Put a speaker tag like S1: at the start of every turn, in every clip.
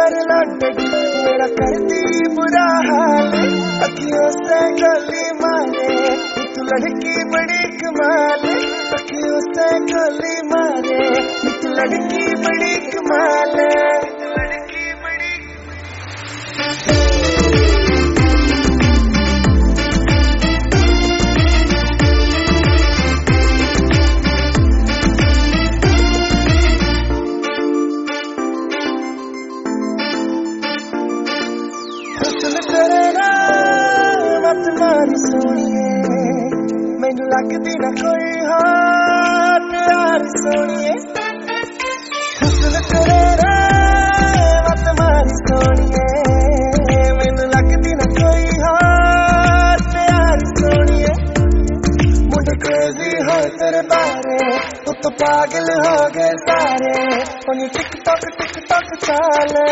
S1: पर लौट मेरा करती बुरा हाल, अखियों से गोली मारे तू लड़की बड़ी कमाल, अखियों से गोली मारे तू लड़की बड़ी कमाल। मारी सोनिए मैनू लगदी ना कोई हाथ यार सोनिए, हुस्न तेरा मत मारी सोनिए मैनू लगदी ना कोई हाथ यार सोनिए। मुझे क्रेजी हो तेरे बारे तू तो पागल हो गए सारे, उन्हें टिक टॉक चाले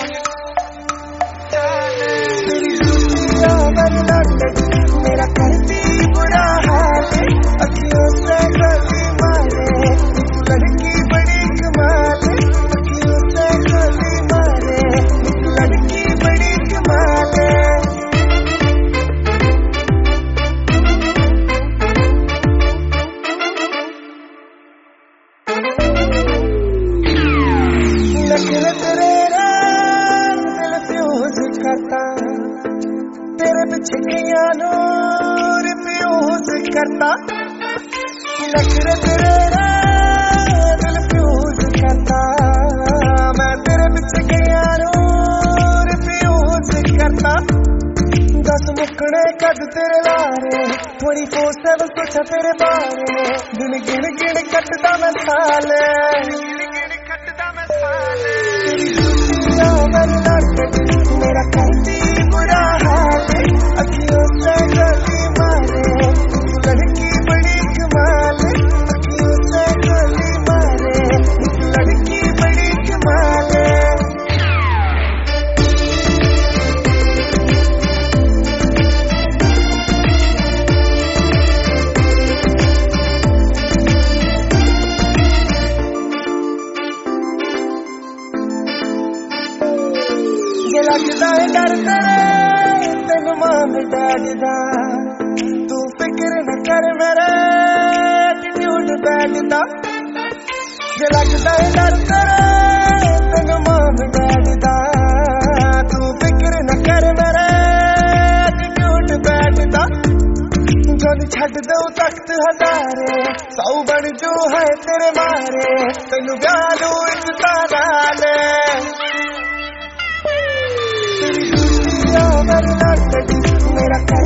S1: मेरा करती बुरा हाल, अखियों से गोली मारे तू लड़की बड़ी कमाल, अखियों से गोली मारे तू लड़की बड़ी कमाल। नखरे तेरे दिल फ्यूज करता, तेरे पीछे किया नूर फ्यूज करता, नखरे तेरे दिल फ्यूज करता, मैं तेरे पीछे किया नूर फ्यूज करता। दस मुकड़े कद तेरे लारे 24/7 सोचा तेरे बारे, दिन गिन गिन कटदा मैं साल, तेरी दूसरिया मेरी लड़के मेरा करती बुरा हाल, अखियों से गोली मारे तू लड़की बड़ी कमाल, अखियों से गोली मारे तू लड़की बड़ी कमाल। ये लगदा है डर तेरे तेनू मां डैडी दा, तू फिक्र न कर मेरे एटीट्यूड बैड दा। ये लगदा है डर तेरे तेनू मां डैडी दा, तू फिक्र न कर मेरे एटीट्यूड बैड दा। जद छड्ड दऊं तख्त हजारे 100 बन जू है तेरे मारे, तेनू गालू इज्जत नाल, मेरा